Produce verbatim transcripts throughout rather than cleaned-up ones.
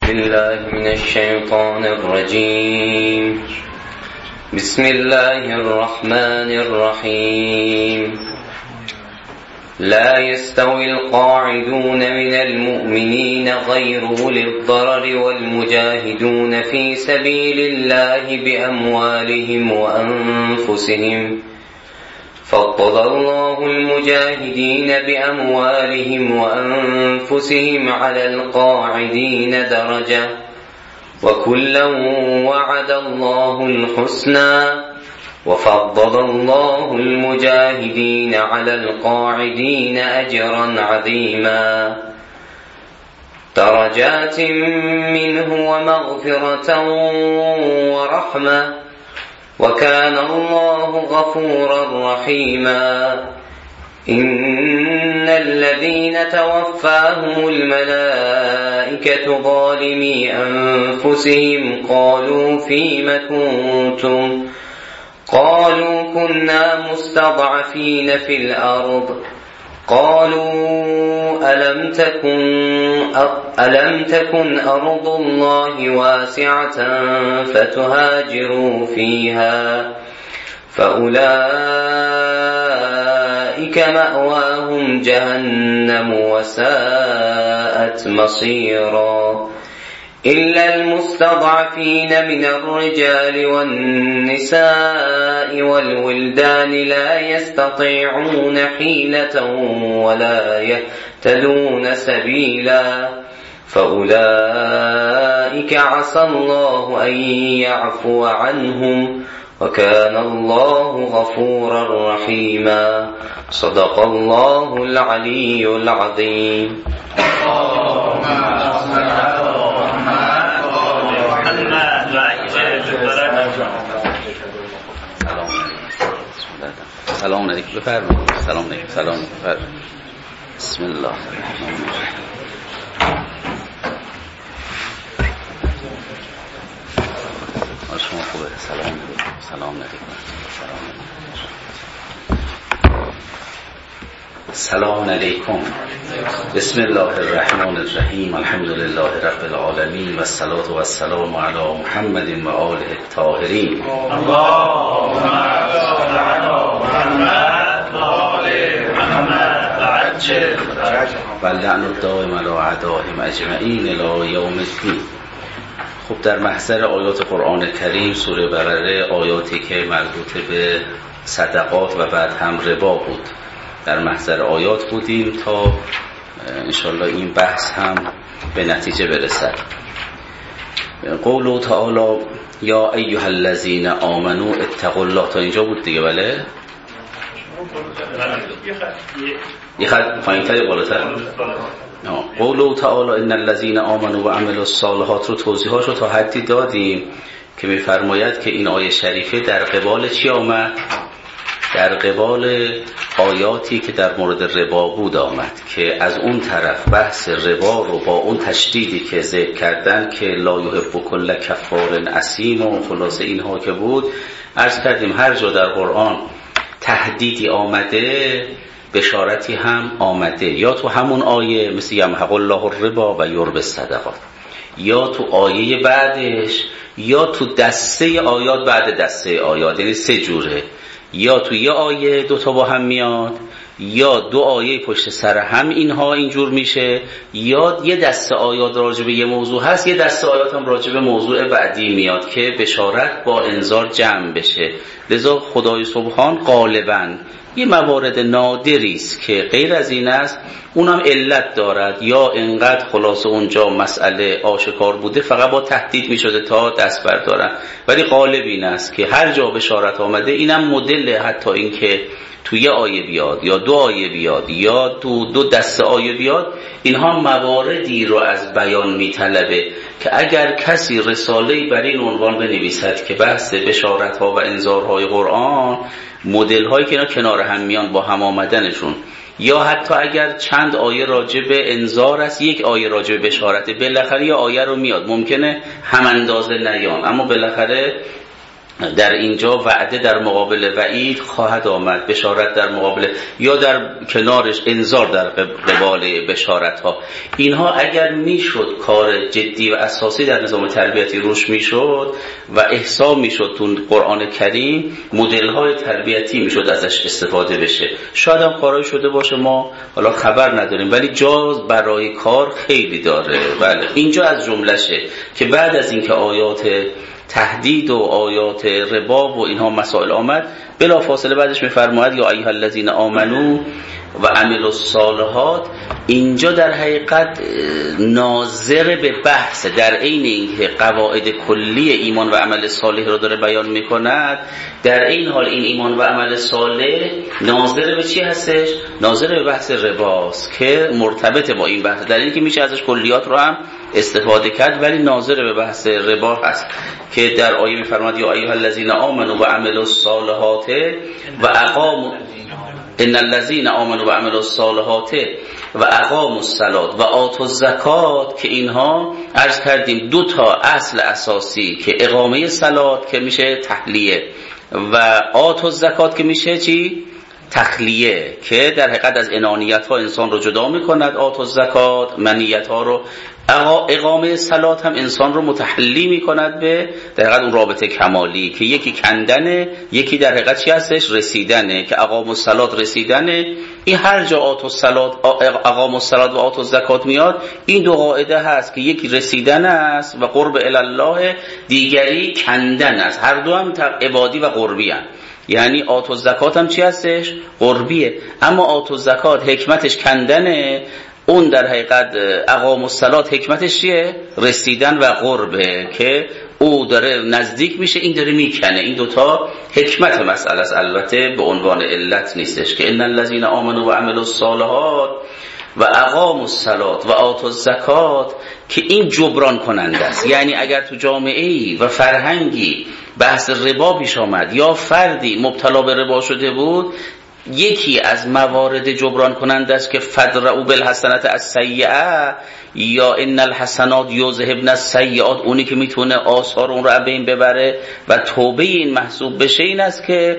بالله من الشيطان الرجيم. بسم الله الرحمن الرحيم. لا يستوي القاعدون من المؤمنين غير أولي الضرر والمجاهدون في سبيل الله بأموالهم وأنفسهم، فضل الله المجاهدين بأموالهم وأنفسهم على القاعدين درجة، وكلا وعد الله الحسنى، وفضل الله المجاهدين على القاعدين أجرا عظيما، درجات منه ومغفرة ورحمة، وكان الله غفورا رحيما. إن الذين توفاهم الملائكة ظالمي أنفسهم قالوا فيم كنتم؟ قالوا كنا مستضعفين في الأرض. قالوا ألم تكن ألم تكن أرض الله واسعة فتهاجروا فيها، فأولئك مأواهم جهنم وساءت مصيرا. إلا المستضعفين من الرجال والنساء والولدان لا يستطيعون حيلة ولا يهتدون سبيلا، فأولئك عسى الله أن يعفو عنهم، وكان الله غفورا رحيما. صدق الله العلي العظيم. سلام علیکم. بفرمایید. سلام علیکم. سلام علیکم. بسم الله الرحمن الرحیم. شما خوبه؟ سلام علیکم. سلام علیکم. سلام علیکم. بسم الله الرحمن الرحیم. الحمد لله رب العالمین و الصلاة و السلام علی محمد و آله الطاهرین. اللهم صل علی محمد و آل محمد و عجل و لعن الدائم علی اعدائهم اجمعین الی یوم الدین. خب در محضر آیات قرآن کریم سوره بقره، آیاتی که مربوط به صدقات و بعد هم ربا بود، در محضر آیات بودیم تا انشالله این بحث هم به نتیجه برسد. قوله تعالی یا ایها الذین آمنوا اتقوا الله، تا اینجا بود دیگه. بله یه خط پایین‌تر بالاتر. قوله تعالی ان الذین آمنوا و عملوا الصالحات رو توضیحاشو تا حدی دادیم که می‌فرماید که این آیه شریفه در قبال چی آمد؟ در قبال آیاتی که در مورد ربا بود آمد که از اون طرف بحث ربا رو با اون تشدیدی که ذکر کردن که لا یحب کل کفار اثیم و خلاصه اینها که بود، عرض کردیم هر جا در قرآن تهدیدی آمده بشارتی هم آمده، یا تو همون آیه مثل یمحق الله الربا و یربی الصدقات، یا تو آیه بعدش، یا تو دسته آیات بعد دسته آیات، یعنی سه جوره، یا تو یه آیه دوتا با هم میاد، یا دو آیه پشت سر هم اینها اینجور میشه، یا یه دسته آیات راجع به یه موضوع هست، یه دسته آیات هم راجع به موضوع بعدی میاد که بشارت با انذار جمع بشه. لذا خدای سبحان غالباً یه موارد نادری است که غیر از این است، اونم علت دارد یا انقدر خلاصه اونجا مسئله آشکار بوده فقط با تهدید می شده تا دست بردارن، ولی غالب این است که هر جا بشارت آمده اینم مدل، حتی این که تو یه آیه بیاد یا دو آیه بیاد یا تو دو دسته آیه بیاد، اینها مواردی رو از بیان می طلبه که اگر کسی رساله‌ای بر این عنوان بنویسد که بحث بشارت ها و انذارهای قرآن، مدل هایی که اینا کنار هم میان با هم آمدنشون، یا حتی اگر چند آیه راجع به انذار است، یک آیه راجع به بشارت، بالاخره یه آیه رو میاد، ممکنه هم اندازه نیان اما بالاخره در اینجا وعده در مقابل وعید خواهد آمد، بشارت در مقابل یا در کنارش انذار در قبال بشارت ها. اینها اگر میشد کار جدی و اساسی در نظام تربیتی روش میشد و احسا میشد تو قرآن کریم، مدل های تربیتی میشد ازش استفاده بشه. شاید هم کارای شده باشه ما حالا خبر نداریم، ولی جاز برای کار خیلی داره. بله اینجا از جملشه که بعد از اینکه آیات تهدید و آیات ربا و اینها مسائل آمد، بلا فاصله بعدش میفرماید یا ایها الذین آمنو و عملوا الصالحات. اینجا در حقیقت ناظر به بحث در عین اینکه قواعد کلی ایمان و عمل صالح رو داره بیان میکند، در این حال این ایمان و عمل صالح ناظر به چی هستش؟ ناظر به بحث رباست که مرتبط با این بحث، در این که میشه ازش کلیات رو هم استفاده کرد، ولی ناظر به بحث ربا هست که در آیه میفرماید یا ایها الذین آمنوا و عملوا الصالحات و اقاموا ان الذين آمنوا و عملوا الصالحات و اقاموا الصلاة و آتوا الزکات، که اینها عرض کردیم دو تا اصل اساسی که اقامه صلات که میشه تحلیه و آتوا الزکات که میشه چی؟ تخلیه، که در حقیقت از انانیت ها انسان رو جدا میکند. آتوا الزکات منیت ها رو، اقامه صلات هم انسان رو متحلی میکند به در حقیقت اون رابطه کمالی که یکی کندنه، یکی در حقیقت چی هستش؟ رسیدنه، که اقام الصلات رسیدنه. این هر جا آتوا الصلات اقام الصلات و آتوا الزکات میاد، این دو قاعده هست که یکی رسیدن است و قرب الی الله، دیگری کندن است. هر دو هم عبادی و قربی هم. یعنی آتوا الزکات هم چی هستش؟ قربیه. اما آتوا الزکات حکمتش کندنه، اون در حقیقت اقام الصلات حکمتش چیه؟ رسیدن و قربه، که او داره نزدیک میشه، این داره میکنه. این دوتا حکمت مسئله است، البته به عنوان علت نیستش. که ان الذين آمنوا و عملوا الصالحات و اقاموا الصلات و آتوا الزکات، که این جبران کننده است. یعنی اگر تو جامعه‌ای و فرهنگی بحث ربا پیش آمد یا فردی مبتلا به ربا شده بود، یکی از موارد جبران کننده است که فدرؤ بالحسنات السیئه یا ان الحسنات یذهبن السیئات، اونی که میتونه آثار اون رو بین ببره و توبه این محسوب بشه این است که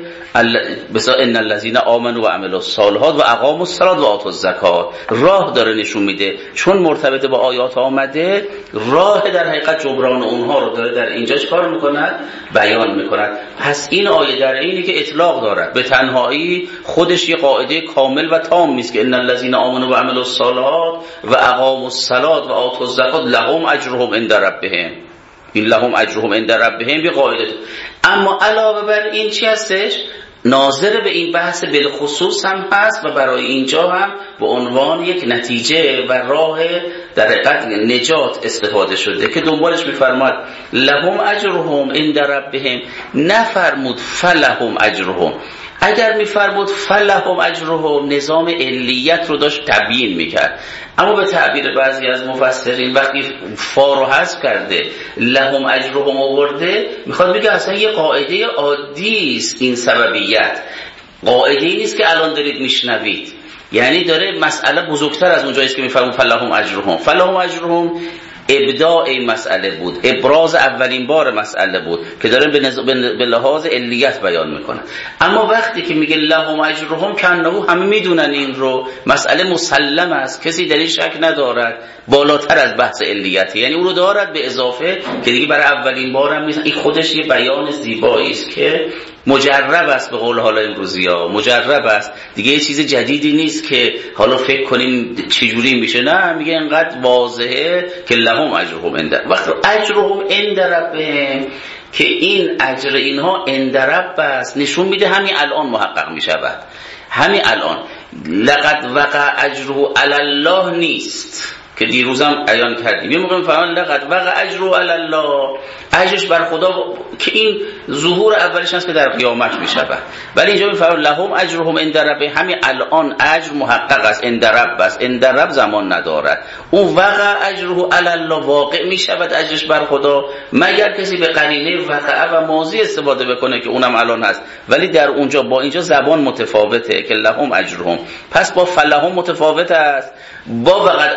بسا ان الذين آمنوا و عملوا الصالحات و اقاموا الصلاه و آتوا الزکات. راه داره نشون میده، چون مرتبط با آیات آمده، راه در حقیقت جبران اونها رو داره در اینجا چیکار میکند؟ بیان میکند. پس این آیه در اینی که اطلاق دارد به تنهایی خودش یه قاعده کامل و تام نیست که ان الذين آمنوا و عملوا الصالحات و اقاموا الصلاه و آتوا الزکات لهم اجرهم عند ربهم. این لهم اجرهم عند ربهم یه قاعده. اما علاوه بر این چی هستش؟ ناظر به این بحث بالخصوص هم هست و برای اینجا هم به عنوان یک نتیجه و راه در حقیقت نجات استفاده شده که دنبالش میفرماد لهم اجرهم عند ربهم، نفرمود فلهم اجرهم. اگر میفرمود فلهم اجرهم، نظام علیت رو داشت تبیین میکرد. اما به تعبیر بعضی از مفسرین وقتی فا رو حذف کرده لهم اجرهم آورده، میخواد بگه اصلا یه قاعده عادی است این سببیت، قاعده ای نیست که الان دارید میشنوید. یعنی داره مسئله بزرگتر از اونجایی است که میفرمون فلهم اجرهم. فلهم اجرهم ابداع این مسئله بود، ابراز اولین بار مسئله بود که داره به, نز... به لحاظ علیت بیان میکنه. اما وقتی که میگه لهم اجرهم، کنه همه میدونن این رو، مسئله مسلم است، کسی در این شک ندارد، بالاتر از بحث علیت، یعنی اون رو دارد به اضافه که دیگه برای اولین بارم نیست. این خودش یه بیان زیبایی است که مجرب است، به قول حالا امروزی‌ها مجرب است، دیگه یه چیز جدیدی نیست که حالا فکر کنیم چجوری میشه. نه، میگه اینقدر واضحه که لهم اجرهم عند، وقت اجرهم عند ربهم، که این اجر اینها عند رب است، نشون میده همین الان محقق میشود. همین الان لقد وقع اجره علی الله نیست که دیروزم بیان کردیم. یه موقع میفهمن لقد وقع اجره علی الله، اجرش بر خدا، که این ظهور اولش هست که در قیامت میشود. ولی اینجا میفهمن لهم اجرهم عند ربهم، همین الان اجر محقق است، عند رب است. عند رب زمان ندارد. اون وقع اجره علی الله، واقع میشود اجرش بر خدا، مگر کسی به قرینه وقع و ماضی استفاده بکنه که اونم الان هست. ولی در اونجا با اینجا زبان متفاوته که لهم اجرهم، پس با فلهم متفاوت است. با وقع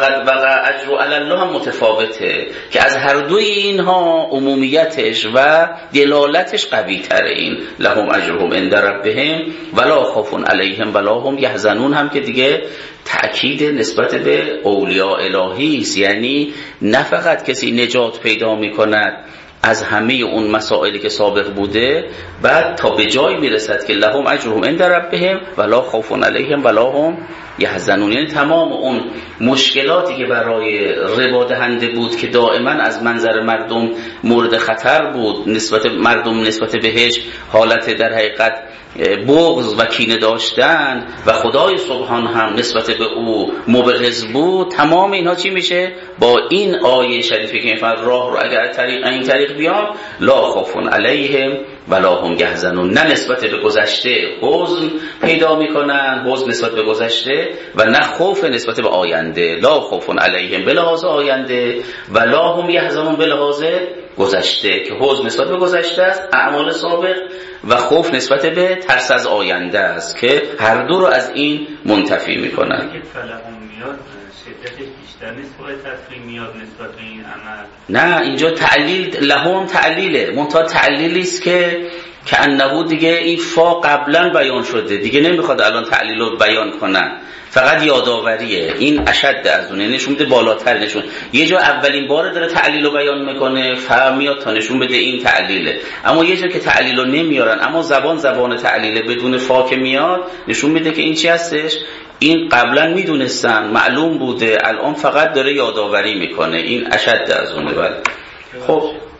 فقط وقع اجر علی الله هم متفاوته که از هر دوی اینها عمومیتش و دلالتش قوی تره. این لهم اجرهم عند ربهم ولا خوف علیهم ولا هم یحزنون هم که دیگه تأکید نسبت به اولیاء الهی است، یعنی نه فقط کسی نجات پیدا میکند از همه اون مسائلی که سابق بوده، بعد تا به جای میرسد که لهم اجرهم عند ربهم ولا خوف علیهم ولا هم یحزنون، یعنی تمام اون مشکلاتی که برای ربا دهنده بود که دائما از منظر مردم مورد خطر بود، نسبت مردم نسبت بهش حالت در حقیقت بغض و کینه داشتن و خدای سبحان هم نسبت به او مبغض بود، تمام اینها چی میشه؟ با این آیه شریفه که میفرماید راه رو اگر طریق این طریق بیان لا خوف علیهم ولا هم یحزنون، نه نسبت به گذشته حزن پیدا میکنن، حزن نسبت به گذشته، و نه خوف نسبت به آینده، لا خوف علیهم به لحاظ آینده ولا هم یحزنون به لحاظ گذشته، که حزن نسبت به گذشته است اعمال سابق و خوف نسبت به ترس از آینده است که هر دو رو از این منتفی میکنن. اگه فلهم میاد شدتش بیشتر نیست باید تفخیم میاد نسبت به این عمل؟ نه، اینجا تعلیل لهم تعلیله، منتها تعلیلی است که که انه دیگه این فا قبلا بیان شده، دیگه نمیخواد الان تعلیل رو بیان کنن، فقط یادآوریه. این اشد از اون، نشون میده بالاتر، نشون یه جا اولین بار داره تعلیل رو بیان میکنه فهمیاد تا نشون بده این تعلیله، اما یه جا که تعلیل رو نمیارن اما زبان زبان تعلیله بدون فا که میاد نشون میده که این چی هستش، این قبلا میدونستن معلوم بوده الان فقط داره یادآوری میکنه، این اشد از اونه. بله خب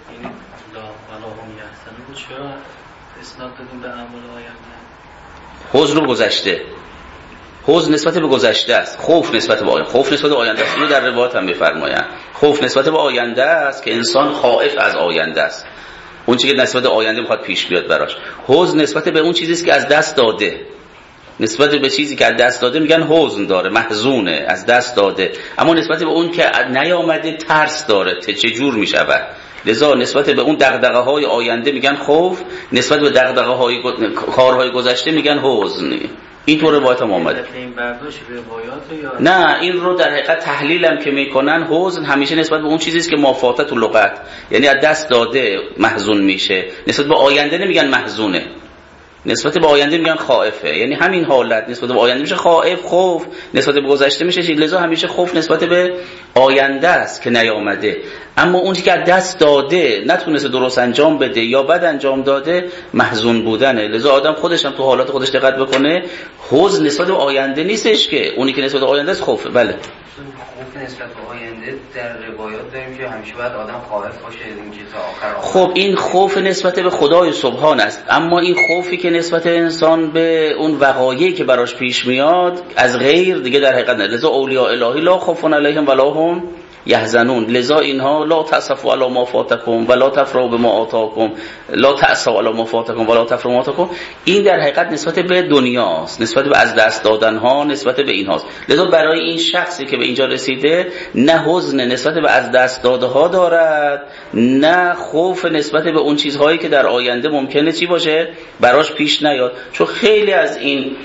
حزن رو گذشته، حزن نسبت به گذشته است، خوف نسبت به آینده، خوف نسبت به آینده است. اینو در روایات هم می‌فرمایند خوف نسبت به آینده است که انسان خائف از آینده است، اون چیزی که نسبت به آینده می‌خواد پیش بیاد براش. حزن نسبت به اون چیزی است که از دست داده، نسبت به چیزی که از دست داده میگن حزن داره، محزونه، از دست داده. اما نسبت به اون که نیامده ترس داره، چه جور میشود. لذا نسبت به اون دغدغه‌های آینده میگن خوف، نسبت به دغدغه‌های کارهای گذشته میگن حزن. این طور روایت هم اومده. این برداشت روایات یا نه، این رو در حقیقت تحلیل هم که میکنن حزن همیشه نسبت به اون چیزی است که مافاتت و لغت، یعنی از دست داده محزون میشه. نسبت به آینده نمیگن محزونه، نسبت به آینده میگن خائفه، یعنی همین حالت نسبت به آینده میشه خائف، خوف نسبت به گذشته میشه. لذا همیشه خوف نسبت به آینده است که نیامده، اما اون که دست داده نتونسته درست انجام بده یا بد انجام داده محزون بودنه. لذا آدم خودش هم تو حالات خودش دقت بکنه، حزن نسبت به آینده نیستش، که اونی که نسبت به آینده است خوفه. بله خوف نسبت به آینده در روایات داریم که همیشه باید آدم خائف باشه اینکه تا آخر. خب این خوف نسبت به خدای سبحان است، اما این خوفی که نسبت انسان به اون وقایعی که براش پیش میاد از غیر دیگه در حقیقت نه. لذا اولیاء الهی لا خوف علیهم ولا هم یحزنون، لذا اینها لا تأسفوا علی ما فاتکم ولا تفرحوا بما آتاکم، لا تأسوا علی ما فاتکم ولا تفرحوا بما آتاکم. این در حقیقت نسبت به دنیاست، نسبت به از دست دادن ها، نسبت به اینهاست. لذا برای این شخصی که به اینجا رسیده نه حزن نسبت به از دست داده ها دارد، نه خوف نسبت به اون چیزهایی که در آینده ممکنه چی باشه براش پیش نیاد. چون خیلی از این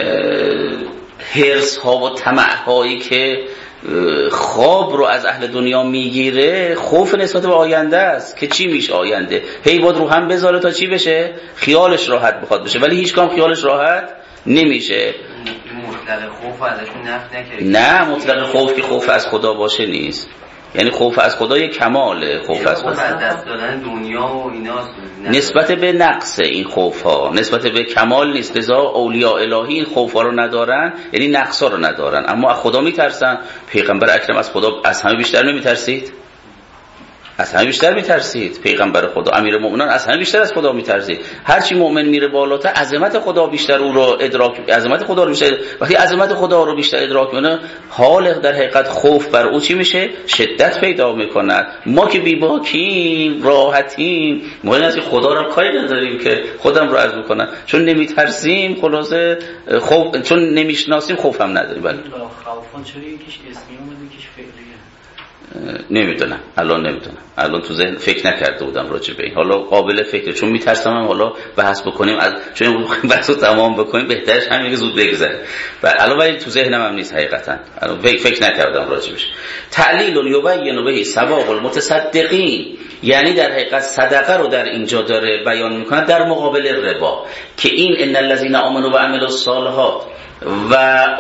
حرص ها و طمع هایی که خواب رو از اهل دنیا میگیره خوف نسبت به آینده است که چی میشه آینده، هی باید رو هم بذاره تا چی بشه خیالش راحت بخواد بشه، ولی هیچ کام خیالش راحت نمیشه. مطلق خوف ازشون نفی نکرد. نه، مطلق خوف که خوف از خدا باشه نیست، یعنی خوف از خدا یک کماله. خوف از خدا از دست دادن دنیا و ایناست، نسبت به نقص این خوف ها، نسبت به کمال نیست. لذا اولیاء الهی این خوف ها رو ندارن، یعنی نقص ها رو ندارن، اما از خدا میترسن. پیغمبر اکرم از خدا از همه بیشتر نمیترسید؟ از همه بیشتر میترسید. پیغمبر خدا امیرالمومنین از همه بیشتر از خدا میترسید. هر چی مؤمن میره بالاتر عظمت خدا بیشتر او رو ادراک، عظمت خدا رو بیشتر، وقتی عظمت خدا رو بیشتر ادراک کنه حال در حقیقت خوف بر او چی میشه؟ شدت پیدا میکند. ما که بی باکیم راحتیم، ما این است که خدا رو کاری نداریم که خودم رو عرض کنم، چون نمیترسیم خلاصه خوف، چون نمیشناسیم خوف هم نداریم. بله خوفان چرا یکیش اسمی اومده یکیش فعلیه؟ نمیدونم الان نمیدونم الان تو ذهن فکر نکرده بودم راجع به این. حالا قابل فکره چون میترسم هم حالا بحث بکنیم از چون بحثو تمام بکنیم بهترش همین که زود بگذره. و الان ولی تو ذهنم هم نیست حقیقتا. الان فکر نکردم راجع بهش. تعلیل یبین به ثواب المتصدقین، یعنی در حقیقت صدقه رو در اینجا داره بیان میکنه در مقابل ربا، که این ان الذين آمنوا و عملوا الصالحات و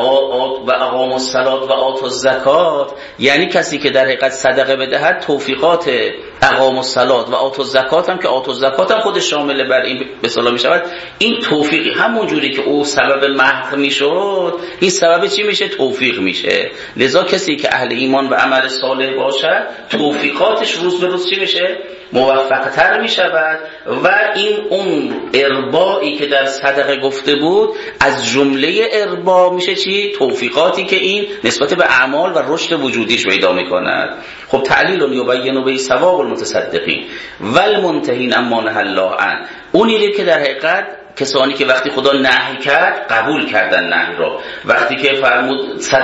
و اقاموا الصلاة و آتوا الزکات، یعنی کسی که در حقیقت صدقه بدهد توفیقات اقاموا الصلاة و آتوا الزکات هم که آتوا الزکات هم خودش شامل بر این به اصطلاح میشود. این توفیقی همون جوری که او سبب محق میشد این سبب چی میشه؟ توفیق میشه. لذا کسی که اهل ایمان و عمل صالح باشد توفیقاتش روز به روز چی میشه؟ موفق‌تر میشود. و این اون اربایی که در صدقه گفته بود از جمله اربا میشه چی؟ توفیقاتی که این نسبت به اعمال و رشد وجودیش پیدا میکند. خب تعلیل یبین به ثواب المتصدقین والمنتهین اما نهی الله عنه، اونی که در حقیقت کسانی که وقتی خدا نهی کرد قبول کردن نهی رو، وقتی که فرمود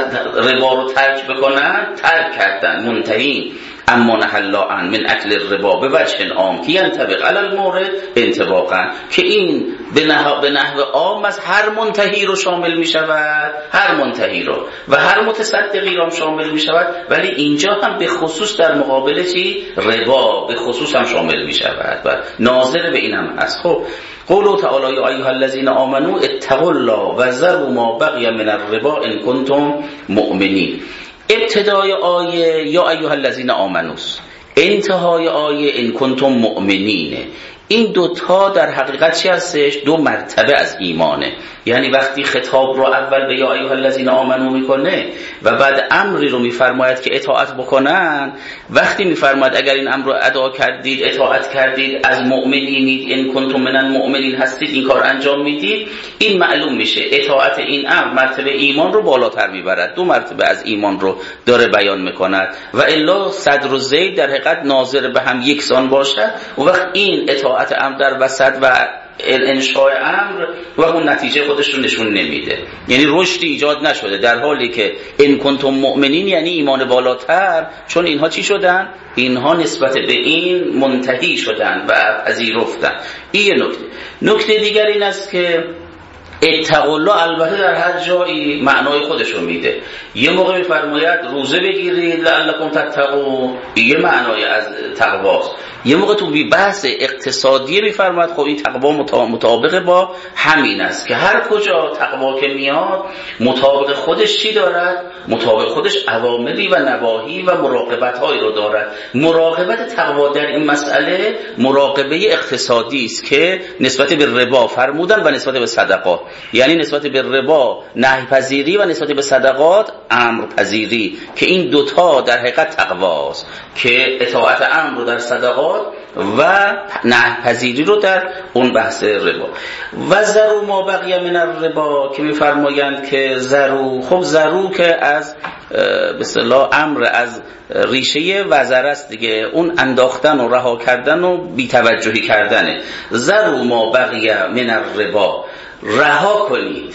ربا رو ترک بکنن ترک کردن. منتهین اما نهی الله عنه من اکل الربا به وجه عام که ینطبق علی المورد انطباقا، که این به نحو به نحو عام از هر منتهی رو شامل می شود، هر منتهی رو و هر متصدقی رو شامل می شود، ولی اینجا هم به خصوص در مقابل چی؟ ربا به خصوص هم شامل می شود و ناظر به این هم هست. خب قوله تعالی یا ایها الذین آمنوا اتقوا الله و ذروا ما بقی من الربا ان کنتم مؤمنین. ابتدای آیه یا ایها الذین آمنوا، انتهای آیه ان کنتم مؤمنین. این دوتا در حقیقت چی هستش؟ دو مرتبه از ایمانه. یعنی وقتی خطاب رو اول به یا ایها الذین آمنو میکنه و بعد امری رو میفرماید که اطاعت بکنن، وقتی میفرماید اگر این امر رو ادا کردید اطاعت کردید از مؤمنینید ان کنتم من المؤمنین هستید این کار انجام میدید، این معلوم میشه اطاعت این امر مرتبه ایمان رو بالاتر میبرد، دو مرتبه از ایمان رو داره بیان میکند. و الا صدر و زید در حقیقت ناظر به هم یکسان باشد و وقت این اطاعت امر در وسط و انشاء امر و اون نتیجه خودش رو نشون نمیده، یعنی رشدی ایجاد نشده، در حالی که ان کنتم مؤمنین یعنی ایمان بالاتر، چون اینها چی شدن؟ اینها نسبت به این منتهی شدن و پذیرفتن. این یه نکته. نکته دیگر این است که اتقوا الله البته در هر جایی معنای خودش رو میده. یه موقع میفرماید روزه بگیرید لعلکم تتقون، یه معنای از تقواست. یه موقع تو بی بحث اقتصادی میفرماید خب این تقوا مطابق با همین است، که هر کجا تقوا که میاد مطابق خودش چی دارد؟ مطابق خودش اوامری و نواهی و مراقبت هایی رو دارد. مراقبت تقوا در این مسئله مراقبه اقتصادی است که نسبت به ربا فرمودن و نسبت به صدقات، یعنی نسبت به ربا نهی پذیری و نسبت به صدقات امر پذیری، که این دوتا در حقیقت تقواست، که اطاعت امر رو در صدقات و نهی پذیری رو در اون بحث ربا. و ذروا ما بقی من الربا که میفرمایند که ذروا، خب ذروا که از به اصطلاح امر از ریشه وزر است دیگه، اون انداختن و رها کردن و بی‌توجهی کردنه. ذروا ما بقی من الربا، رها کنید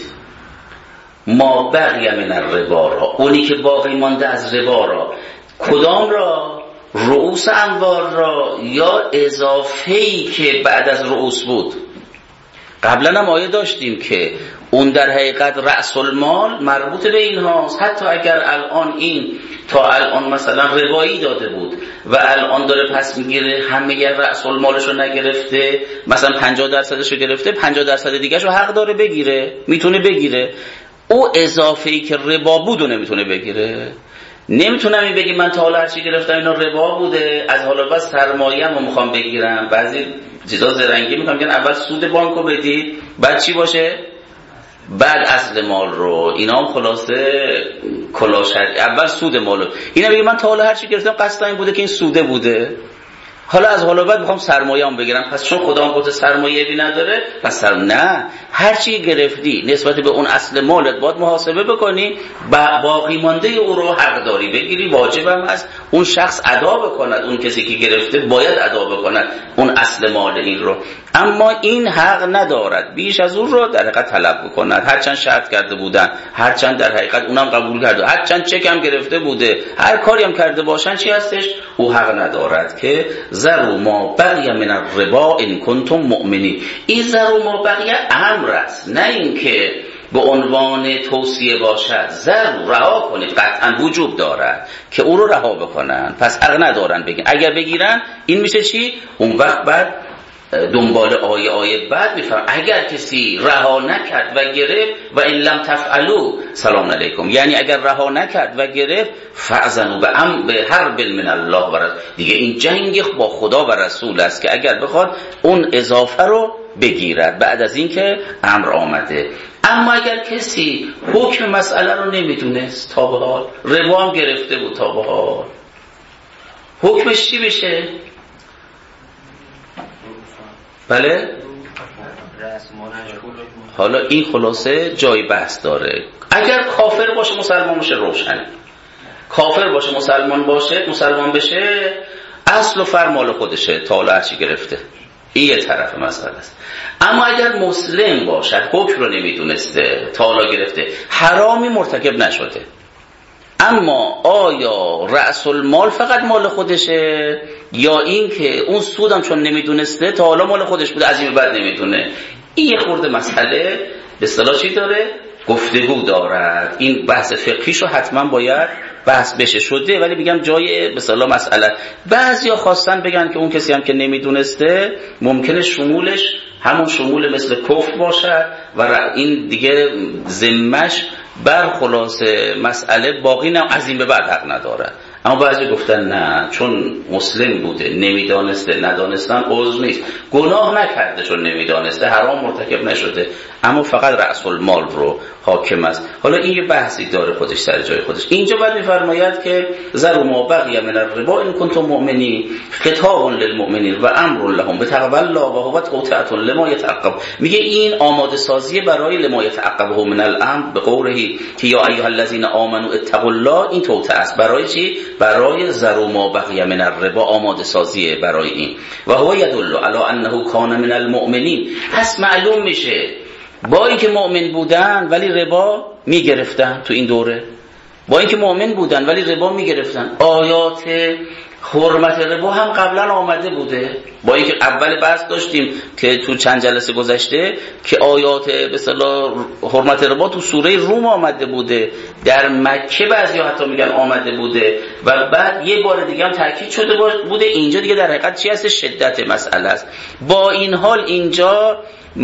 ما بقی من الربا را، اونی که باقی مانده از ربا را. کدام را؟ رؤوس اموال را یا اضافه‌ای که بعد از رؤوس بود؟ قبلا هم آیه داشتیم که اون در حقیقت رأس المال مربوط به این هاست، حتی اگر الان این تا الان مثلا ربایی داده بود و الان داره پس میگیره همه رأس المالش رو نگرفته، مثلا پنجاه درصدش رو گرفته، پنجاه درصد دیگه‌ش رو حق داره بگیره، میتونه بگیره. او اضافه‌ای که ربا بود و نمیتونه بگیره. نمیتونم این بگی من تا حالا هرچی گرفتم اینا ربا بوده، از حالا بعد سرمایه‌مو میخوام بگیرم. بعضی چیزا زرنگی میکنم که اول سود بانکو بدید بعد چی باشه؟ بعد اصل مال رو. اینا هم خلاصه کلاشر، اول سود مالو. اینا میگه من تا حالا هرچی گرفتم قصد این بوده که این سوده بوده، حالا از حالا بعد میخوام سرمایه‌ام بگیرم، پس چون خدا هم گفته سرمایه بی نداره پس سر... نه، هر چی گرفتی نسبت به اون اصل مالت باید محاسبه بکنی، باقی مانده او رو حق داری بگیری، واجبم هست اون شخص ادا بکند، اون کسی که گرفته باید ادا بکند اون اصل مال این رو. اما این حق ندارد بیش از اون رو در حقیقت طلب بکند، هرچند شرط کرده بودن، هرچند در حقیقت اونم قبول کرده، هرچند چک هم گرفته بوده، هر کاری هم کرده باشن، چی هستش؟ او حق ندارد که ذروا ما بقی من الربا ان کنتم مؤمنین. این ذروا ما بقی امر است، نه اینکه به عنوان توصیه باشد. ذر رها کنید، قطعا وجوب دارد که او رو رها بکنن، پس حق ندارن بگیرن. اگر بگیرن این میشه چی؟ اون وقت بعد دنبال آیه آیه بعد میفهم اگر کسی رها نکرد و گرفت و این لم تفعلوا سلام علیکم، یعنی اگر رها نکرد و گرفت فاذنوا به ام به حرب من الله و رسول، دیگه این جنگ با خدا و رسول است که اگر بخواد اون اضافه رو بگیرد بعد از اینکه امر آمده. اما اگر کسی حکم مسئله رو نمیدونست تا به حال، ربا هم گرفته بود تا به حال، حکمش چی بشه؟ بله؟ حالا این خلاصه جای بحث داره. اگر کافر باشه مسلمان باشه روشنه، کافر باشه مسلمان باشه مسلمان بشه اصل و فرمال خودشه، تا حالا هرچی گرفته، این یه طرف مسئله است. اما اگر مسلم باشد حکم رو نمیدونسته تا حالا گرفته، حرامی مرتکب نشده، اما آیا رأس المال فقط مال خودشه یا این که اون سودم چون نمیدونسته تا حالا مال خودش بوده از این بعد نمیدونه؟ این یه خورده مسئله به اصطلاح چی داره؟ گفتگو دارد. این بحث فقهیشو حتما باید بحث بشه شده، ولی میگم جای به اصطلاح مسئله. بعضیا خواستن بگن که اون کسی هم که نمیدونسته ممکنه شمولش همون شمول مثل کفر باشد و این دیگه ذمش بر خلاصه مسئله باقی نه، از این به بعد حق نداره. اما بعضی گفتن نه، چون مسلم بوده نمیدانسته، ندانستن عذر نیست، گناه نکرده چون نمیدانسته، حرام مرتکب نشده، اما فقط رأس المال رو حاکم است. حالا این یه بحثی داره خودش سر جای خودش. اینجا بعد میفرماید که ذروا ما بقی من الربا ان کنتم مؤمنین خطاب للمؤمنین و امر لهم بتقوا الله و هو توطئه لما يتعقب. میگه این آماده سازی برای لما يتعقبه من الامر به قوله که یا ایها الذین آمنوا اتقوا الله، این توطئه است برای چی؟ برای ذروا ما بقی من الربا، آماده سازی برای این. و هو يدل علی انه کان من المؤمنین. پس معلوم میشه با اینکه مؤمن بودن ولی ربا میگرفتن تو این دوره، با اینکه مؤمن بودن ولی ربا میگرفتن. آیات حرمت ربا هم قبلا آمده بوده، با اینکه اول بحث داشتیم که تو چند جلسه گذشته که آیات به اصطلاح حرمت ربا تو سوره روم آمده بوده، در مکه بعضیا حتی میگن آمده بوده و بعد یه بار دیگه هم تاکید شده بوده. اینجا دیگه در حقیقت چی هست؟ شدت مسئله است. با این حال اینجا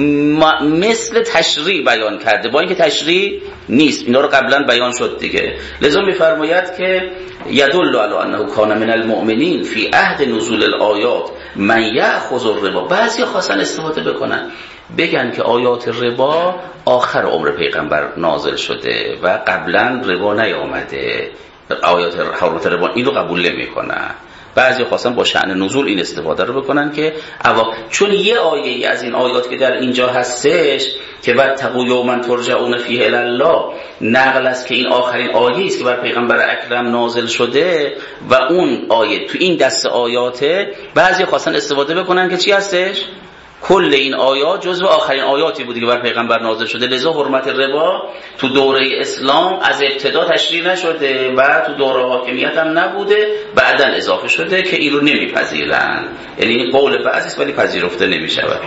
مثل تشریع بیان کرده، با اینکه تشریع نیست، اینا رو قبلا بیان شد دیگه. لذا میفرماید که یدل علی انه کان من المؤمنین فی عهد نزول الآیات من یأخذ الربا. بعضی خواستن استفاده بکنن بگن که آیات ربا آخر عمر پیغمبر نازل شده و قبلا ربا نیامده، آیات حرمت ربا این رو قبول نمیکنن. بعضی خواستن با شأن نزول این استفاده رو بکنن که اوا چون یه آیه از این آیات که در اینجا هستش که واتقوا یوما ترجعون فیه الی الله نقل است که این آخرین آیه است که بر پیغمبر اکرم نازل شده و اون آیه تو این دست آیاته، بعضی خواستن استفاده بکنن که چی هستش؟ کل این آیات جزو آخرین آیاتی بودی که بر پیغمبر نازل شده، لذا حرمت ربا تو دوره اسلام از ابتدا تشریع نشده و تو دوره حاکمیت هم نبوده، بعداً اضافه شده که این رو نمیپذیرن. یعنی این قول بعضی است ولی پذیرفته نمیشود.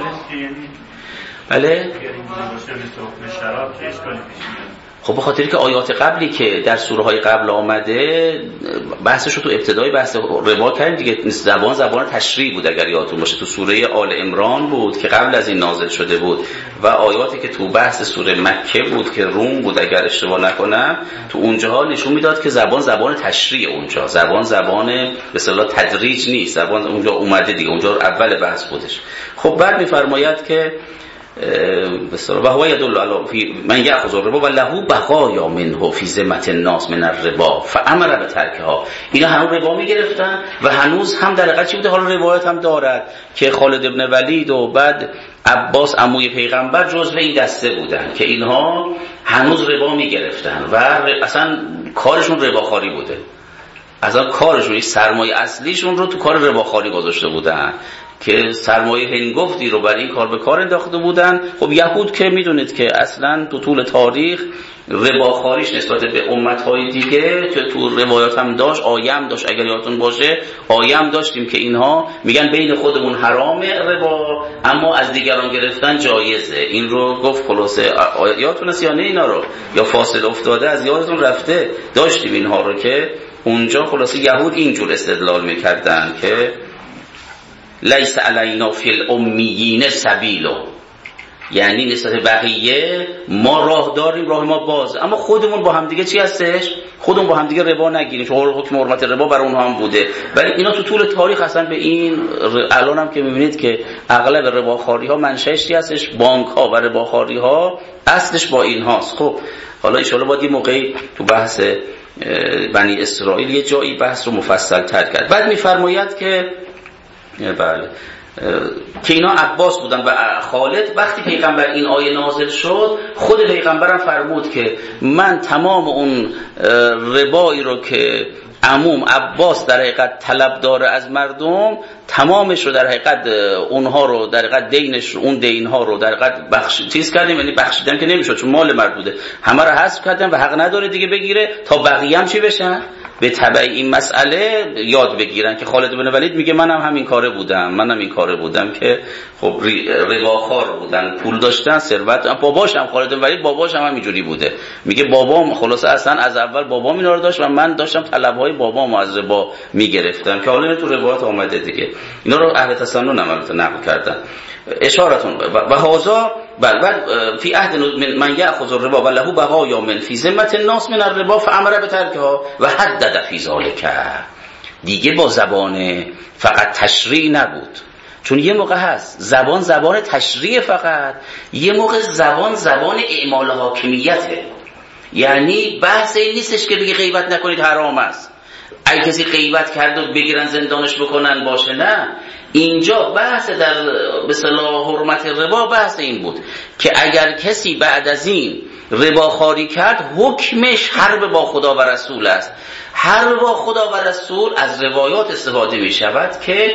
بله؟ خب به خاطر که آیات قبلی که در سوره های قبل آمده بحثش رو تو ابتدای بحث ربا کردیم دیگه، زبان زبان تشریع بود. اگر یادتون باشه تو سوره آل عمران بود که قبل از این نازل شده بود و آیاتی که تو بحث سوره مکه بود که روم بود اگر اشتباه نکنم، تو اونجاها نشون میداد که زبان زبان تشریع، اونجا زبان زبان به اصطلاح تدریج نیست، زبان اونجا اومده دیگه، اونجا اول بحث بودش. خب بعد میفرماید که و هو يدل على من يأخذ الربا و له بقايا منه في ذمة الناس من الربا فامر بترکها. اینا هم ربا میگرفتن و هنوز هم در حقیقت چی بوده؟ حالا روایت هم دارد که خالد ابن ولید و بعد عباس عموی پیغمبر جزو این دسته بودن که اینها هنوز ربا میگرفتن و اصلا کارشون رباخواری بوده. اصلا کارشون سرمایه اصلیشون رو تو کار رباخواری گذاشته بودن که سرمایه هنگفتی رو برای این کار به کار انداخته بودن. خب یهود که میدونید که اصلا تو طول تاریخ رباخواریش نسبت به امتهای دیگه که تو روایات هم داشت، آیه هم داشت، اگر یادتون باشه آیه هم داشتیم که اینها میگن بین خودمون حرامه ربا اما از دیگران گرفتن جایزه. این رو گفت خلاصه. یادتون هست یا نه اینا رو؟ یا فاصله افتاده از یادتون رفته؟ داشتیم اینها رو که اونجا خلاصه یهود اینجور استدلال میکردن که لیس علینا فی الامیین سبیلو، یعنی نسبت بقیه ما راه داریم، راه ما باز، اما خودمون با هم دیگه چی هستش؟ خودمون با هم دیگه ربا نگیریم، چون حکم حرمت ربا برای اونها هم بوده. ولی اینا تو طول تاریخ اصلا به این الان هم که میبینید که اغلب رباخواری ها منشأش چی هستش؟ بانک ها و رباخواری ها اصلش با این هاست. خب حالا ان شاءالله باید یه موقعی تو بحث بنی اسرائیل یه جایی بحث رو مفصل تر کرد. بعد میفرماید که بله که اینا عباس بودن و خالد. وقتی پیغمبر این آیه نازل شد خود پیغمبرم فرمود که من تمام اون ربایی رو که عموم عباس در حقیقت طلب داره از مردم تمامش رو در حقیقت اونها رو در حقیقت دینش اون دین ها رو در حقیقت بخش چیز کردیم، یعنی بخشیدن که نمیشد چون مال مرد بوده، همه رو حذف کردن و حق نداره دیگه بگیره تا بقیه هم چی بشن به تبع این مسئله یاد بگیرن. که خالد بن ولید میگه منم همین کاره بودم، منم این کاره بودم که خب رباخوار بودن، پول داشتن، ثروت. باباشم خالد بن ولید باباشم هم اینجوری بوده. میگه بابام خلاصه اصلا از اول بابام اینا رو داشت و من داشتم طلبهای بابامو از ربا میگرفتم که حالا تو روایات اومده دیگه. اینا رو اهل تسنن هم البته نقل کردن. اشارتون و هذا بل فی عهد من یاخذ الربا وله بقایا من فی ذمه الناس من الربا فامر بترکها و حدد فی ذلک. دیگه با زبان فقط تشریع نبود، چون یه موقع هست زبان زبان تشریع فقط، یه موقع زبان زبان اعمال حاکمیته. یعنی بحث این نیستش که بگی غیبت نکنید حرام است، اگه کسی غیبت کرد و بگیرن زندانش بکنن باشه، نه. اینجا بحث در به اصطلاح حرمت ربا بحث این بود که اگر کسی بعد از این رباخواری کرد حکمش حرب با خدا و رسول است. حرب با خدا و رسول از روایات استفاده می شود که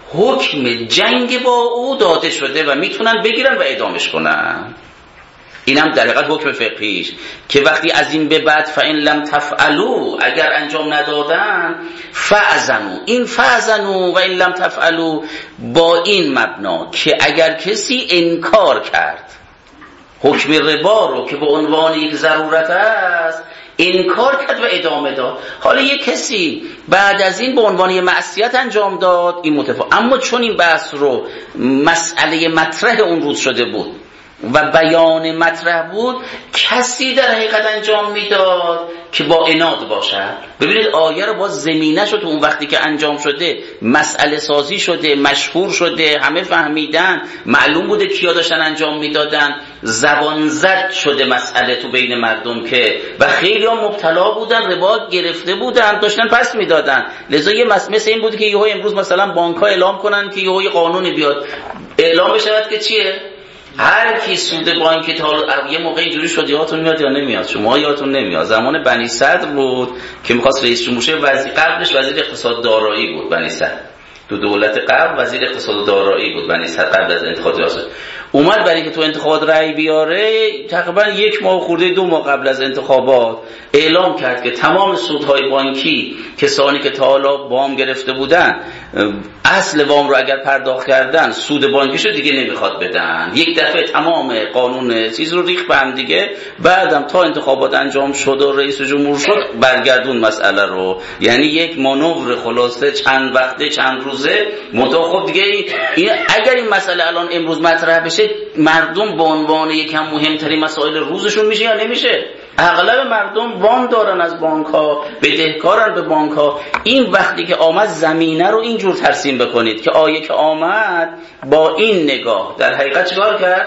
حکم جنگ با او داده شده و میتونن بگیرن و اعدامش کنن. اینم در حقیقت حکم فقهیش که وقتی از این به بعد فإن لم تفعلوا، اگر انجام ندادن، فأذنوا. این فأذنوا و این لم تفعلوا با این مبنا که اگر کسی انکار کرد حکم ربا رو که به عنوان یک ضرورت است، انکار کرد و ادامه داد. حالا یک کسی بعد از این به عنوان یک معصیت انجام داد، این متفاوت. اما چون این بحث رو مسئله مطرح اون روز شده بود و بیان مطرح بود، کسی در حقیقت انجام میداد که با عناد باشد. ببینید آیه رو با زمینه شد، اون وقتی که انجام شده مسئله سازی شده، مشهور شده، همه فهمیدن، معلوم بوده کیا داشتن انجام میدادن، زبان زد شده مسئله تو بین مردم که و خیلی ها مبتلا بودن، ربا گرفته بودن، داشتن پس میدادن. لذا یه مثل این بود که یهو امروز مثلا بانک ها اعلام کنن که یهو قانونی بیاد اعلام بشود که چیه؟ هر کی سود بانکی تا یه موقع اینجوری شد، یادتون میاد یا نمیاد؟ شما یادتون نمیاد؟ زمان بنی صدر بود که می‌خواست رئیس جمهور شه، وزیر قبلش وزیر اقتصاد دارایی بود بنی صدر. تو دولت قبل وزیر اقتصاد دارایی بود بنی صدر قبل از انتخابات ریاست. اومد برای که تو انتخابات رأی بیاره، تقریبا یک ماه خورده دو ماه قبل از انتخابات اعلام کرد که تمام سودهای بانکی کسانی که تا حالا وام گرفته بودن، اصل وام رو اگر پرداخت کردن، سود بانکیشو دیگه نمیخواد بدن. یک دفعه تمام قانون چیز رو ریخت به هم دیگه. بعدم تا انتخابات انجام شد و رئیس جمهور شد برگردون مسئله رو. یعنی یک مانور خلاصه چند وقته چند روزه متا. خب دیگه این اگر این مسئله الان امروز مطرح بشه، مردم به عنوان یکم مهمترین مسائل روزشون میشه یا نمیشه؟ اغلب مردم وام دارن از بانک ها، بدهکارن به بانک ها. این وقتی که آمد زمینه رو اینجور ترسیم بکنید که آیه که آمد با این نگاه در حقیقت چیکار کرد؟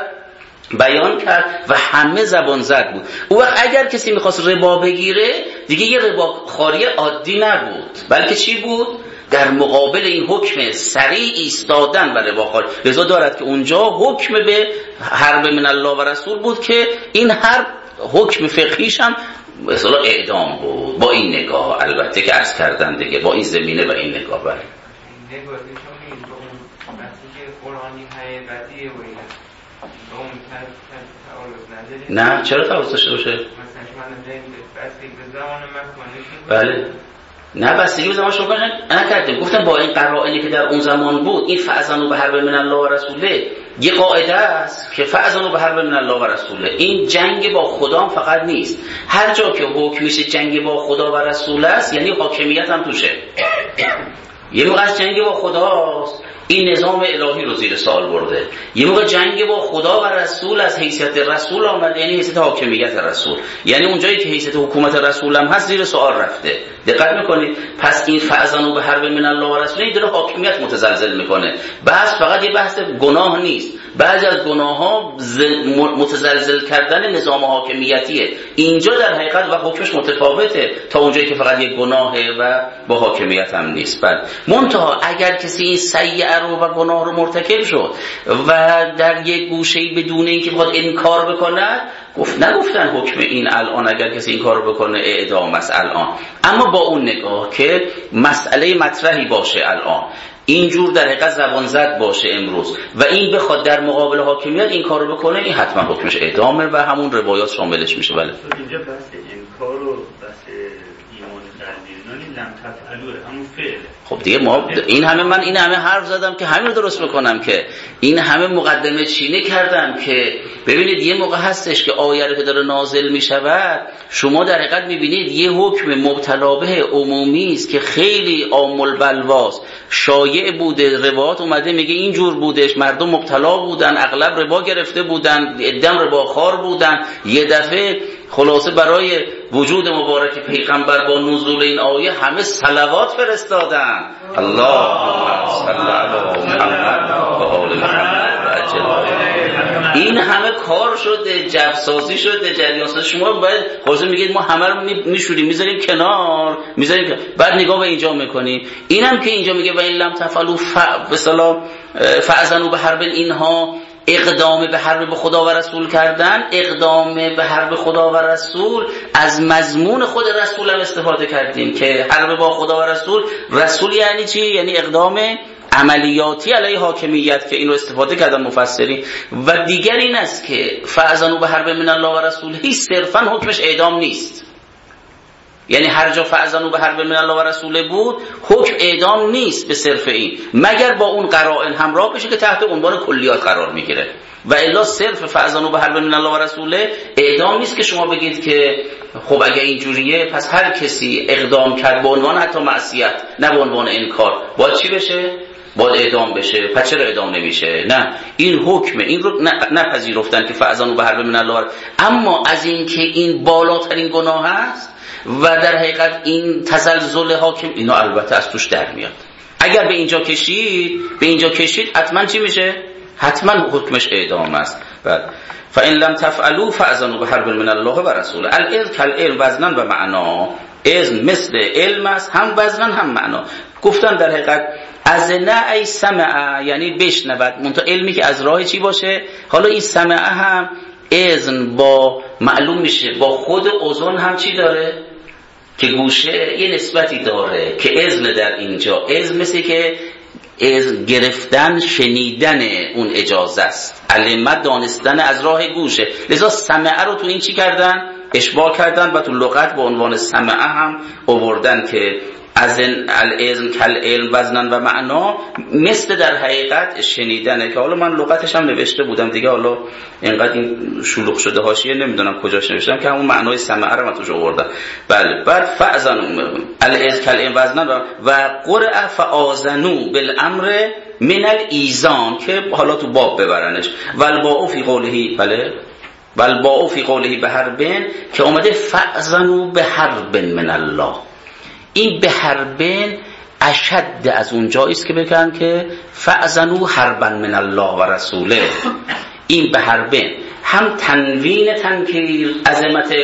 بیان کرد و همه زبان زد بود. اون وقت اگر کسی میخواست ربا بگیره، دیگه یه رباخواری عادی نبود، بلکه چی بود؟ در مقابل این حکم سریع ایستادن و رباخواری. لذا دارد که اونجا حکم به حرب من الله و رسول بود که این حرب حکم فقهیش هم به اصطلاح اعدام بود با این نگاه، البته که عرض کردن دیگه با این زمینه و این نگاه. بله نه چرا تعارض داشته باشه؟ بله نه بستگی به زمان شما نکردیم. گفتم با این قرائنی که در اون زمان بود، این فأذنوا بحرب من الله و رسوله یه قاعده است که فأذنوا بحرب من الله و رسوله، این جنگ با خدا فقط نیست، هر جا که حکمش جنگ با خدا و رسول است یعنی حاکمیت هم توشه. یه موقع از جنگ با خداست این نظام الهی رو زیر سوال برده، یه موقع جنگ با خدا و رسول از حیثیت رسول آمده یعنی حیثیت حاکمیت رسول، یعنی اونجایی که حیثیت حکومت رسول هم هست زیر سوال رفته. دقت میکنید؟ پس این فأذنوا بحرب من الله و رسوله این داره حاکمیت متزلزل میکنه. بحث فقط یه بحث گناه نیست، بعضی از گناه ها متزلزل کردن نظام حاکمیتیه. اینجا در حقیقت و حکمش متفاوته تا اونجایی که فقط یک گناهه و با حاکمیت هم نیست. بعد منتها اگر کسی این سیئه رو و گناه رو مرتکب شد و در یک گوشه‌ای بدون اینکه بخواد انکار بکنه، گفت نگفتن حکم این الان اگر کسی این کار رو بکنه اعدام است الان، اما با اون نگاه که مسئله مطرحی باشه الان اینجور در حقیقت زبان زد باشه امروز و این بخواد در مقابل حاکمیت این کار رو بکنه، این حتما حکمش اعدامه و همون روایات شاملش میشه. بله اینجا بحث انکار و بحث ایمان قلبی لم تفعلوه همون فعل. خب دیگه ما این همه من این همه حرف زدم که همین رو درست بکنم، که این همه مقدمه چینه کردم که ببینید یه موقع هستش که آیه رو که داره نازل میشود شما در حقیقت میبینید یه حکم مبتلا به عمومی است که خیلی عام البلواست، شایع بوده، روایات اومده میگه اینجور بودش، مردم مبتلا بودن، اغلب ربا گرفته بودن، عدم رباخوار بودن، یه دفعه خلاصه برای وجود مبارک پیغمبر با نزول این آیه همه صلوات فرستادن، اللهم صل علی محمد و آل محمد و عجل. این همه کار شده، جبسازی شده، جریان سازی. شما باید خلاصه میگید ما همه رو میشوریم میذاریم کنار، میذاریم کنار. بعد نگاه به اینجا میکنیم، اینم که اینجا میگه و این لم تفعلوا به اصطلاح فأذنوا بحرب، اینها اقدام به حرب به خدا و رسول کردن، اقدام به حرب خدا و رسول از مضمون خود رسول هم استفاده کردیم که حرب با خدا و رسول، رسول یعنی چی؟ یعنی اقدام عملیاتی علیه حاکمیت که این رو استفاده کردن مفسرین. و دیگر این است که فأذنوا بحرب من الله و رسوله صرفا حکمش اعدام نیست، یعنی هر جا فأذنوا بحرب من الله و رسوله بود حکم اعدام نیست به صرف این، مگر با اون قرائن همراه بشه که تحت عنوان کلیات قرار میگیره. و الا صرف فأذنوا بحرب من الله و رسوله اعدام نیست که شما بگید که خب اگه اینجوریه پس هر کسی اقدام کرد به عنوان حتی معصیت نه به عنوان انکار باید چی بشه؟ باید اعدام بشه. پس چرا اعدام نمیشه؟ نه این حکمه، این رو نپذیرفتن که فأذنوا بحرب من الله. اما از این که این بالاترین گناه است و در حقیقت این تزلزل حاکم، اینا البته از توش در میاد. اگر به اینجا کشید به اینجا کشید حتما چی میشه؟ حتما حکمش اعدام است. بعد فإن لم تفعلوا فأذنوا بحرب من الله و رسوله. العلم کالعلم وزنا و معنا، اذن مثل علم است، هم وزنا هم معنا. گفتن در حقیقت اذن ای سمع یعنی بشنود، منتها علمی که از راه چی باشه. حالا این سمع هم اذن با معلوم میشه با خود اذن هم چی داره که گوشه یه نسبتی داره که اذن در اینجا اذن مثل که اذن گرفتن شنیدن اون اجازه است، علمت دانستن از راه گوشه، لذا سمع رو تو این چی کردن؟ اشباع کردن و تو لغت با عنوان سمع هم آوردن که اذن الاذن کالعلم وزنا و معنا، مثل در حقیقت شنیدنه که حالا من لغتش هم نوشته بودم دیگه، حالا اینقدر این شلوغ شده حاشیه نمیدونم کجاش نوشتم که همون معنای سمع رو من توش آوردم. بله بعد فاذن الاذن کالعلم وزنا و قرأ فآذنوا بالامر من الایذان که حالا تو باب ببرنش والباء فی قوله، بله والباء فی قوله بحربن که اومده فاذنوا بحرب من الله. این به حربن اشد از اون جایی است که بگن که فأذنوا حربا من الله و رسوله. این به حربن هم تنوین تنکیر عظمت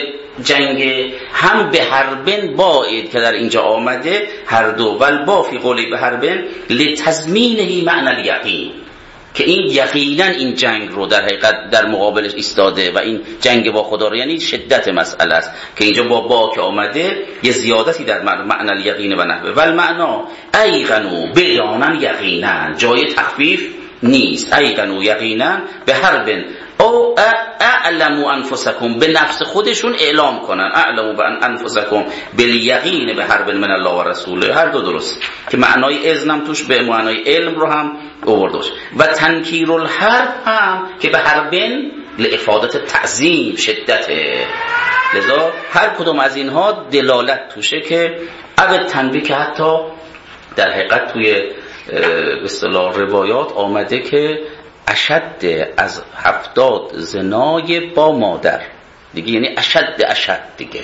جنگ، هم به حربن باید که در اینجا آمده هر دو. والبا فی قولی به حربن لتضمینه معنی الیقین، که این یقینا این جنگ رو در حقیقت در مقابلش ایستاده و این جنگ با خدا رو، یعنی شدت مسئله است که اینجا با با که آمده یه زیادتی در معنی الیقین و نحوه. و المعنا ایقنوا بدانن یقینا، جای تخفیف نیست. ایقنوا یقینا به حرب او اعلموا انفسکم، به نفس خودشون اعلام کنن. اعلموا به انفسکم بالیقین به حرب من الله و رسوله، هر دو درست که معنای اذنم توش به معنای علم رو هم آوردش. و تنکیر الحرب هم که به حربن لافادت تعظیم شدته. لذا هر کدوم از اینها دلالت توشه که اول تنبیه که حتی در حقیقت توی به اصطلاح روایات آمده که اشد از هفتاد زنای با مادر دیگه، یعنی اشد اشد دیگه،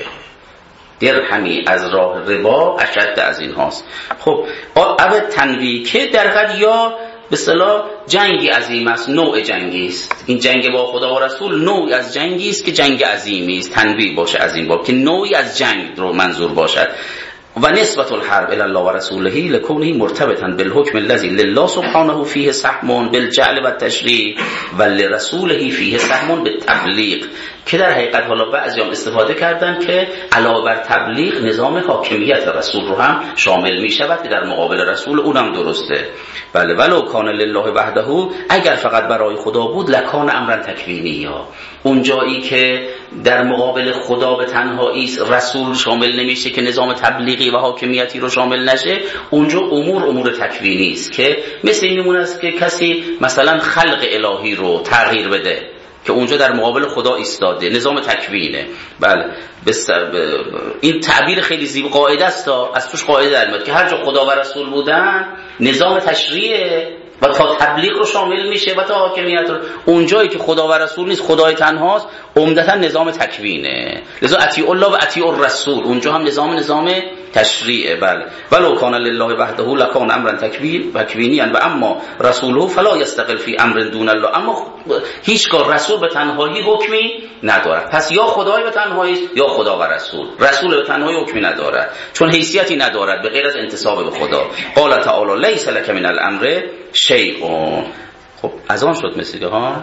درهمی از راه ربا اشد از این هاست. خب اول تنویه که در حقیقت یا به اصطلاح جنگی عظیم است، نوع جنگی است. این جنگ با خدا و رسول نوعی از جنگی است که جنگ عظیمی است، تنویه باشه از این باب که نوعی از جنگ رو منظور باشد. و نسبت الحرب الی الله و رسوله لکونه مرتبطا بالحکم الذی لله سبحانه فیه سهم بالجعل و التشریع و لرسوله فیه سهم بالتبلیغ، که در حقیقت حالا بعضیام استفاده کردن که علاوه بر تبلیغ نظام حاکمیت رسول رو هم شامل می شود که در مقابل رسول اونم درسته. بله ولو کان لله وحده، اگر فقط برای خدا بود لکان امرا تکوینی، ها اون جایی که در مقابل خدا به تنهایی است رسول شامل نمیشه که نظام تبلیغی و حاکمیتی رو شامل نشه، اونجا امور امور تکوینی است که مثل اینمون است که کسی مثلا خلق الهی رو تغییر بده که اونجا در مقابل خدا ایستاده، نظام تکوینه. بله بستر ب... این تعبیر خیلی زیبا قاعده است، از توش قاعده در میاد که هر جا خدا و رسول بودن نظام تشریعه و تا تبلیغ رو شامل میشه و تا حاکمیت رو. اونجایی که خدا و رسول نیست، خدای تنهاست، عمدتا نظام تکوینه. لذا اطیع الله و اطیع الرسول، اونجا هم نظام نظام تشریعه. بله ولو کان لله وحده لکان امرا تکوین تکوینیا و اما رسوله فلا یستقل فی امر دون الله، اما هیچگاه رسول به تنهایی حکمی ندارد. پس یا خدای به تنهایی است یا خدا و رسول. رسول به تنهایی حکمی ندارد چون حیثیتی ندارد به غیر از انتساب به خدا. قال تعالی لیس لک من الامر شیء. خب از آن شد مثل که ها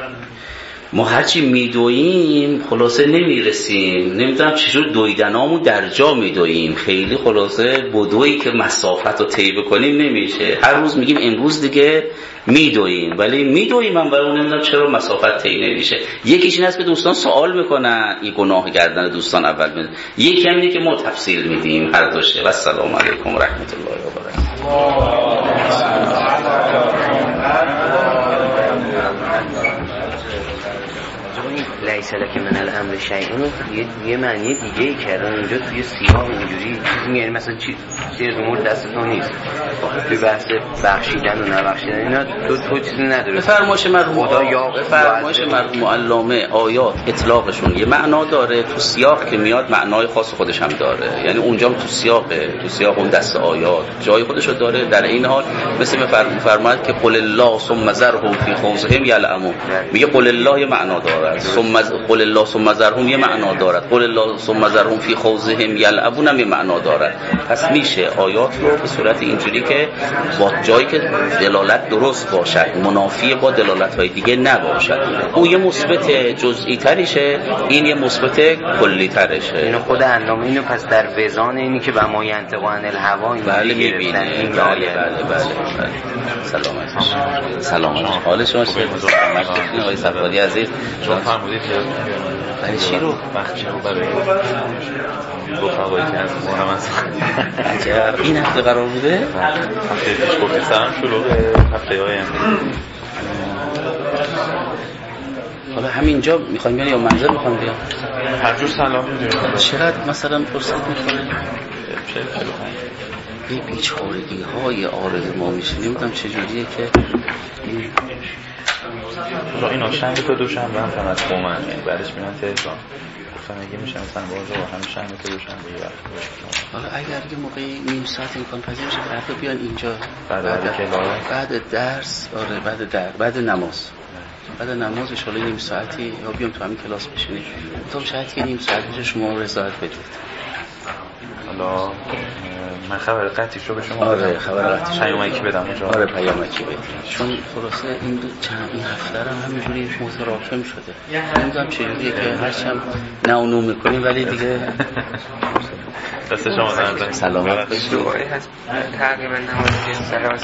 ما هرچی میدویم خلاصه نمیرسیم، نمیدونم چجور دویدنامون در جا میدویم، خیلی خلاصه بدویی که مسافت رو طی بکنیم نمیشه. هر روز میگیم امروز دیگه میدویم ولی میدویم هم ولی نمیدونم چرا مسافت طی نمیشه. یکیش این است که دوستان سوال میکنن این گناه کردن دوستان اول میدن، یکی هم اینه که ما تفصیل میدیم هر دوشه. و السلام علیکم و رحمت الله و برکاته. لیس لک من الامر شیء یه یه معنی دیگه ای کردن اونجا توی سیاق اینجوری، یعنی مثلا چی چیز امور دست تو نیست توی بحث بخشیدن و نبخشیدن اینا تو تو چیزی نداره. فرمایش مرحوم خدا یا فرمایش مرحوم علامه آیات اطلاقشون یه معنا داره، تو سیاق که میاد معنای خاص خودش هم داره، یعنی اونجا تو سیاقه، تو سیاق اون دست آیات جای خودشو داره. در این حال مثل فرماید که قل الله ثم ذرهم فی خوضهم یلعمون، میگه قل الله یه معنا داره، ثم قل الله ثم ذرهم یه معنا دارد، قل الله ثم ذرهم فی خوضهم یلعبون هم یه معنا دارد. پس میشه آیات رو به صورت اینجوری که با جایی که دلالت درست باشد منافی با دلالت‌های دیگه نباشد، او یه مثبت جزئی ترشه، این یه مثبت کلی ترشه. اینو خود علامه اینو پس در وزان اینی که به ما ینطق عن الهوا بله میبینه. بله بله بله سلامت سلامت حال شما چطور؟ مشکلی آقای صفادی عزیز شما فرمودید که برای چی رو وقت چه رو برای رفقایی که از مونم از عجب این هفته قرار بوده؟ هفته پیش گفتی سرم شروع هفته های امروز. حالا همینجا میخوایم بیان یا منزل میخوایم بیان؟ هر جور سلام میدونیم. چقدر مثلا فرصت میکنه؟ یه بیچارگی های آرد ما میشه، نمیدونم چجوریه که را این شنبه تا دوشنبه هم فقط قومن، یعنی بعدش میرن تهران. گفتم اگه میشه مثلا بازه و همین شنبه تا دوشنبه یه وقت. حالا اگر یه موقعی نیم ساعت امکان پذیر میشه فردا بیان اینجا بعد بعد کلاس بعد درس، آره بعد در بعد نماز بعد نماز ان شاءالله نیم ساعتی یا بیام تو همین کلاس بشینیم تا شاید که نیم ساعت میشه شما رضایت بدید. حالا من خبر قطعیش رو به شما آره خبر قطعیش پیامکی بدم اونجا. آره پیامکی بدیم، چون خلاصه این دو چند این هفته هم همینجوری متراکم شده. نمیدونم چجوریه که هرچند نه اونو میکنیم ولی دیگه دست شما درد سلامت باشید. هست تقریبا نمازی سلامت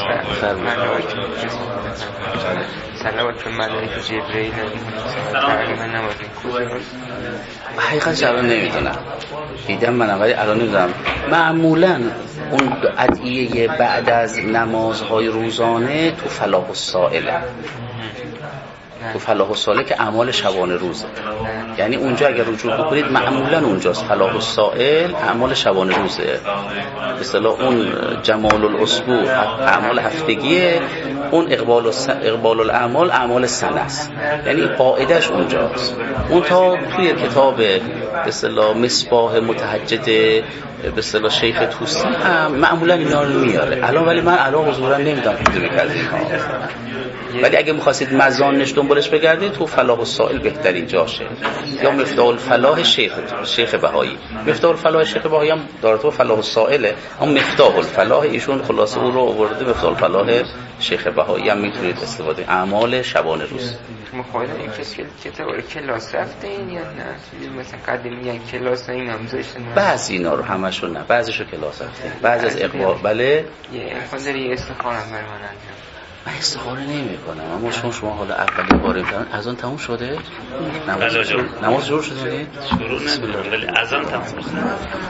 سلامت چون ملائکه جبرئیل تقریبا نمازی حقیقت الان نمیدونم، دیدم منم ولی الان نمیدونم. معمولا اون ادعیه بعد از نمازهای روزانه تو فلاح السائله، تو فلاح السائله که اعمال شبانه روزه، یعنی اونجا اگر رجوع بکنید معمولا اونجاست فلاح السائل اعمال شبانه روزه، به اصطلاح اون جمال الاسبوع اعمال هفتگیه، اون اقبال الس... اقبال الاعمال اعمال سنه است، یعنی قاعدش اونجاست. اون تا توی کتاب به اصطلاح مصباح متهجد به اصطلاح شیخ طوسی هم معمولا اینا رو میاره الان، ولی من الان حضورا نمیدونم کدومی از اینها، ولی اگه می‌خواستید مزانش دنبالش بگردید تو فلاح السائل بهترین جاشه، یا مفتاح الفلاح شیخ شیخ بهایی. مفتاح الفلاح شیخ بهایی هم داره تو فلاح السائله، هم مفتاح الفلاح ایشون خلاصه او رو آورده. مفتاح الفلاح شیخ بهایی هم میتونید استفاده اعمال شبانه روز. مخاطب این کسی که کتاب کلاس رفته این یا نه مثلا قدیمی یک کلاس این هم گذاشتن، بعضی اینا رو همشون نه، بعضیشو کلاس رفته، بعضی از اقبال بله یه خاطری استخاره برام انجام. من استخاره نمی کنم، اما شما شما حالا اولین بار امتحان از آن تموم شده؟ نماز جور نماز جور شده؟ شروع نمی‌کنم ولی از آن تموم شده.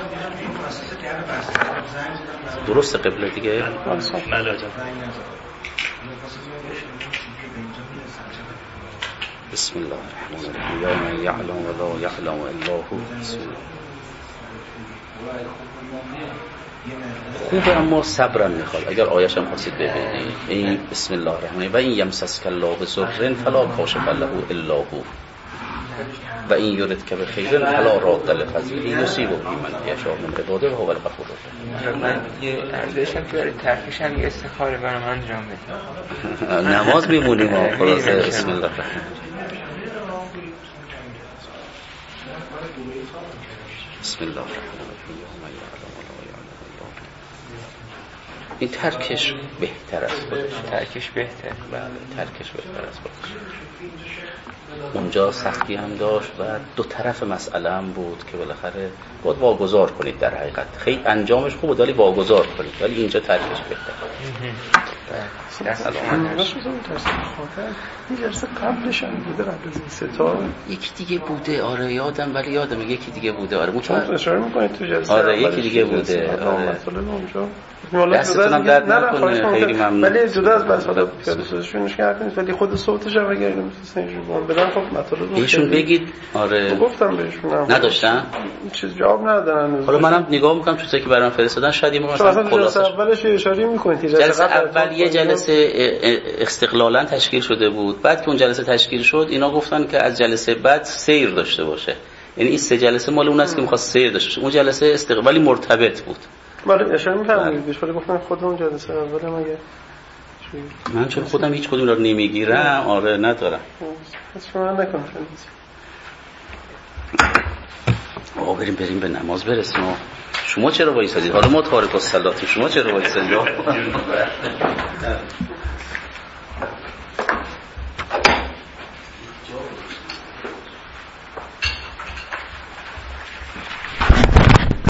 درست قبله دیگه؟ بله. بسم الله الرحمن الرحیم. یا من یعلم و لا یعلم الا هو. بسم الله. خوبه اما صبرا میخواد. اگر آیش هم خواستید ببینید این بسم الله الرحمن و این یمسسک الله بضر فلا کاشف له الا هو و این یردک بخیر فلا راد لفضله یصیب به من یشاء من عباده و هو الغفور الرحیم. من یه ارزشم که برای ترکش هم یه استخاره برام انجام بدم. نماز میمونیم ما خلاصه. بسم الله الرحمن. بسم الله الرحمن الرحیم. این ترکش بهتر است خودش. ترکش بهتر. بله ترکش بهتر است خودش. اونجا سختی هم داشت و دو طرف مسئله هم بود که بالاخره باید واگذار کنید. در حقیقت خیلی انجامش خوبه ولی واگذار کنید، ولی اینجا ترکش بهتر. این جلسه قبلش هم بوده، قبل از این ستا یکی دیگه بوده. آره یادم، ولی یادم یکی دیگه بوده. آره چون اشاره میکنید تو جلسه آره یکی دیگه بوده. آره اونجا دستتون هم درد نکنه، خیلی ممنون. ولی جدا از بس حالا پیاده سازیشونش کردن ولی خود صوتش هم اگر نمی‌تونست اینجوری بدن خب مطالب ایشون بگید. آره گفتم بهشون نداشتن چیز جواب ندادن. حالا منم نگاه میکنم تو چیزی که برام فرستادن شاید یه موقع مثلا خلاصش اولش اشاره میکنید جلسه اول یه جلسه استقلالا تشکیل شده بود، بعد که اون جلسه تشکیل شد اینا گفتن که از جلسه بعد سیر داشته باشه، یعنی این سه جلسه مال اون است که می‌خواست سیر داشته باشه. اون جلسه استقلالی مرتبط بود. ولی اشاره می‌فرمایید بهش، ولی گفتن خودمون جلسه اول مگه من چون خودم هیچ کدوم رو نمیگیرم. آره ندارم. شما نکنید. آقا بریم بریم به نماز برسیم. شما چرا وایسادید؟ حالا ما تارک الصلاتیم، شما چرا وایسادید؟